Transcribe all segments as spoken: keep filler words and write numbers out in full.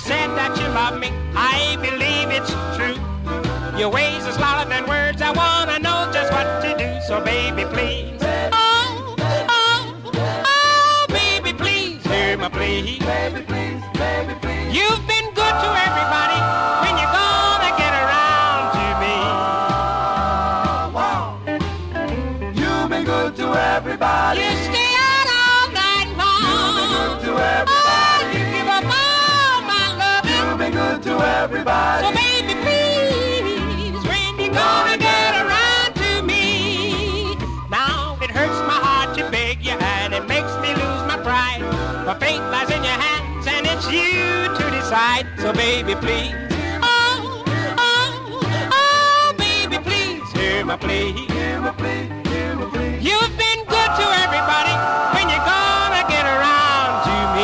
said that you love me, I believe it's true. Your ways are smaller than words, I wanna know just what to do. So baby, please, oh, oh, oh, baby, please, hear my plea. Baby, please, baby, please. You've been good to everybody, when you gonna get around to me? Wow. You've been good to everybody. You stay out all night long. You've been good to everybody. Oh, you give up all my loving. You've been good to everybody. So baby, please, when you gonna get around to me? Now it hurts my heart to beg you, and it makes me lose my pride. My fate lies in your hands, and it's you to decide. So baby, please, oh, oh, oh, baby, please, hear my plea. Hear my plea, hear my plea. You've been good to everybody, when you gonna get around to me?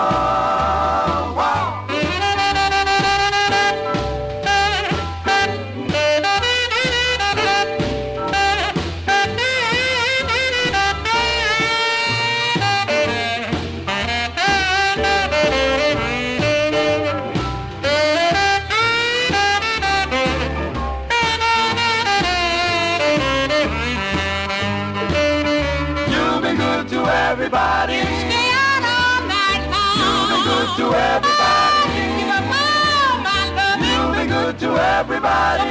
Wow. You've been good to everybody. Stay out all night long. You've been good to everybody. Give up all my loving. You've been good to everybody.